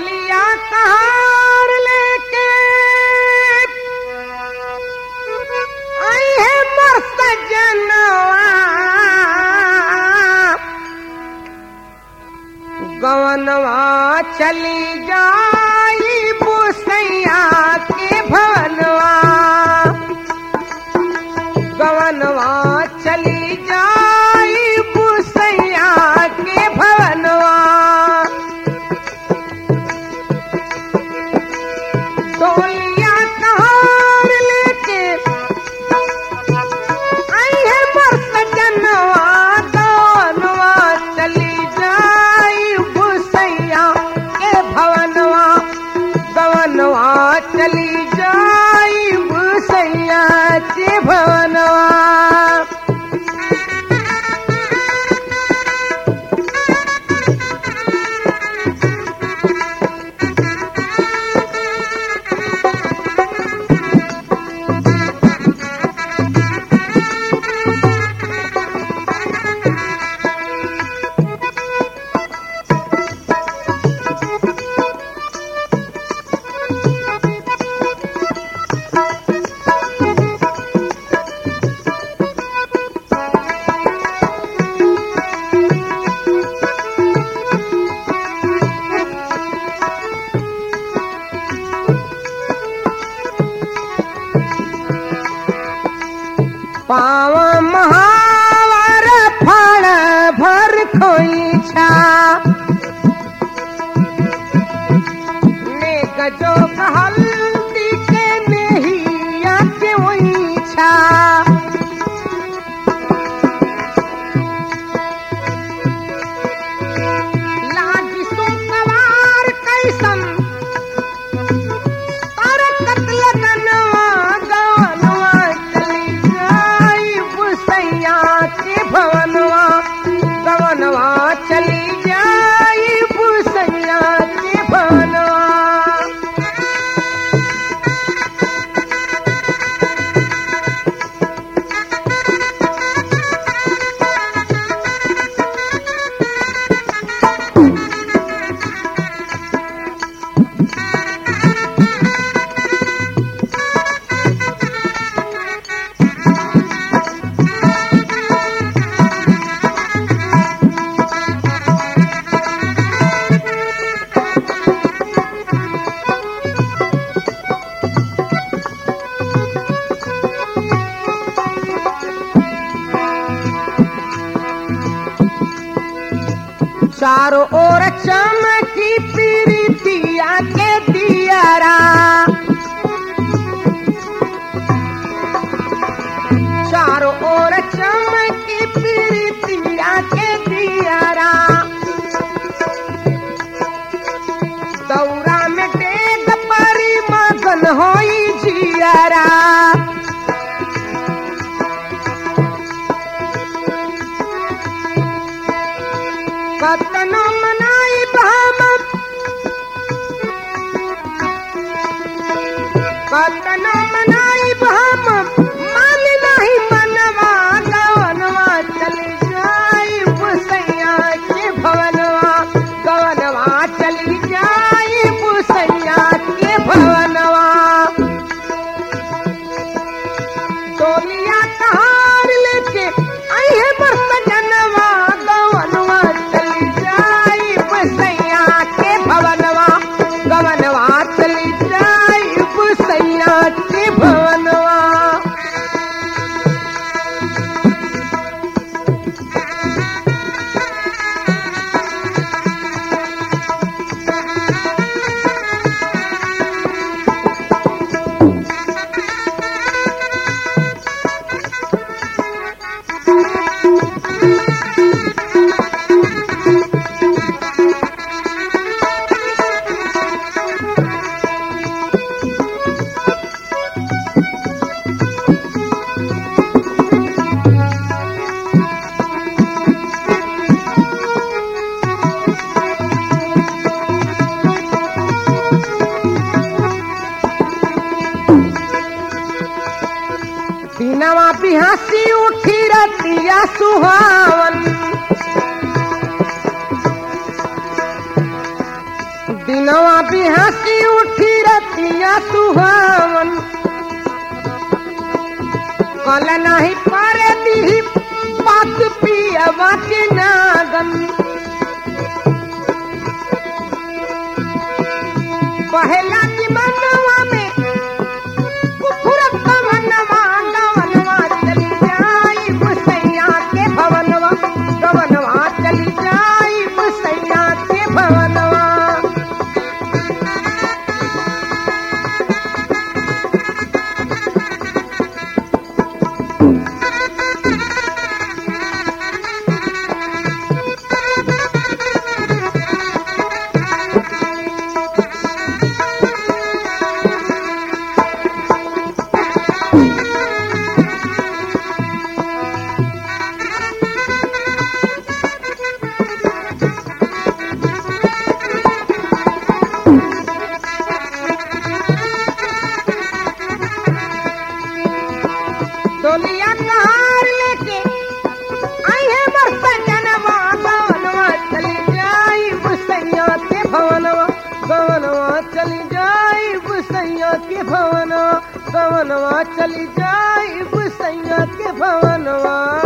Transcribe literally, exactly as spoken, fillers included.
डोलिया कहार लेके आई है मस्त जनवा गवनवा चली जाई बुसैया के भवनवा गवनवा चली जाई बुसैया के भवनवा डोलिया कहार लेके आई है मस्त जनवा गवनवा चली जाई बुसैया के भवनवा गवनवा चली जाई बुसैया के भवनवा पाव महावर फल भर खोइछा नेक जो हल्दी के नेहिया के ओइछा लागी सो सवार कैसन तर कत्ल गनवा गवनवा चली जाई बुसैया के भवनवा गवनवा चली जाई बुसैया के भवनवा चारों ओर चमकी प्रीतिया के दियारा चारों ओर चमकी प्रीतिया के दियारा दौरा में डेग परी मगन होई जियारा कतनो मनाई हम कतनो मनाई हम मान नहीं मनवा गवनवा चली जाई बुसैया के भवनवा गवनवा चली जाई बुसैया के भवनवा डोलिया कहार लेके आई है मस्त जनवा गवनवा चली जाई बुसैया के भवनवा गवनवा चली जाई बुसैया के भवनवा दिनवा भी हंसी उठी रतिया सुहावन दिनवा भी हंसी उठी रतिया सुहावन कल नहीं पारे दी बात पियवा के नागन पहला की मनवा में कुफुरत कवनवा गवनवा चली जाई मुसैया के भवनवा गवनवा चली जाई मुसैया के भवनवा डोलिया कहार लेके आई है बरसजनवा गवनवा चली जाई मुसैया के भवनवा गवनवा चली जाई मुसैया के भवनवा गवनवा चली जाई मुसैया के भवनवा